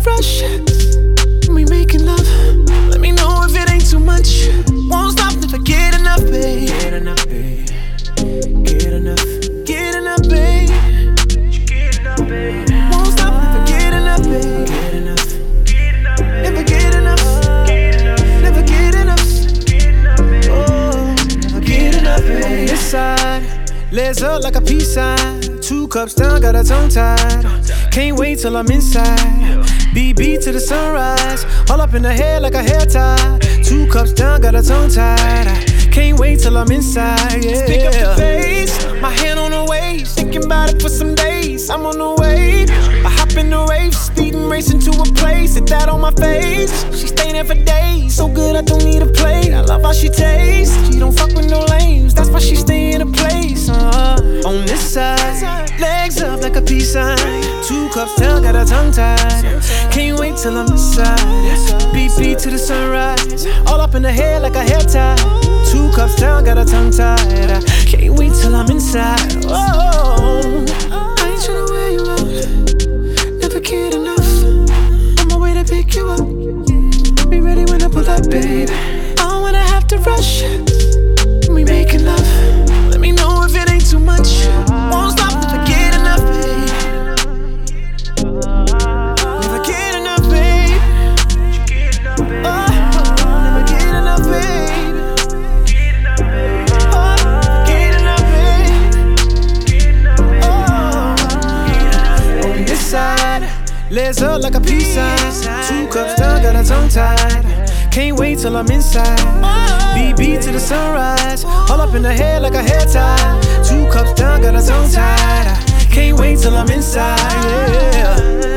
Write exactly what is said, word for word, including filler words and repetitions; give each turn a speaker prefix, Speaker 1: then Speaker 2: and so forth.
Speaker 1: rush. We making love. Let me know if it ain't too much. Won't stop, never get enough, babe. Get enough, babe. Get enough. Get enough, babe. Get enough, babe. Won't stop, never get enough, babe. Get enough. Never get enough. Never get enough. Oh, never get enough, babe. On this side, legs up like a peace sign. Two cups down, got her tongue tied. Can't wait till I'm inside. B B to the sunrise. All up in her hair like a hair tie. Two cups down, got her tongue tied. I can't wait till I'm inside, yeah. Stick up the face, my hand on her waist. Thinking about it for some days, I'm on the way. I hop in the rave, speeding, racing to a place. Hit that on my face, she staying there for days. So good I don't need a plate, I love how she tastes. She don't fuck with no lames, that's why she stay in a place. uh, On this side, legs up like a peace sign. Two cups down, got her tongue tied. Can't wait till I'm inside. B P to the sunrise. All up in the hair like a hair tie. Two cups down, got her tongue tied. I can't wait till I'm inside. Oh, I ain't tryna wear you out. Never get enough. On my way to pick you up. Be ready when I pull up, babe. I don't wanna have to rush. We making love. Let me know if it ain't too much. Won't stop, never get enough, babe. Never get enough, babe. Oh, never get enough, babe. Oh, get enough, babe. Oh, on this side, legs up like a peace sign. Two cups down, got her tongue tied. Can't wait till I'm inside. B B to the sunrise. All up in her hair like a hair tie. Two cups down, got her tongue tied. I can't wait till I'm inside, yeah.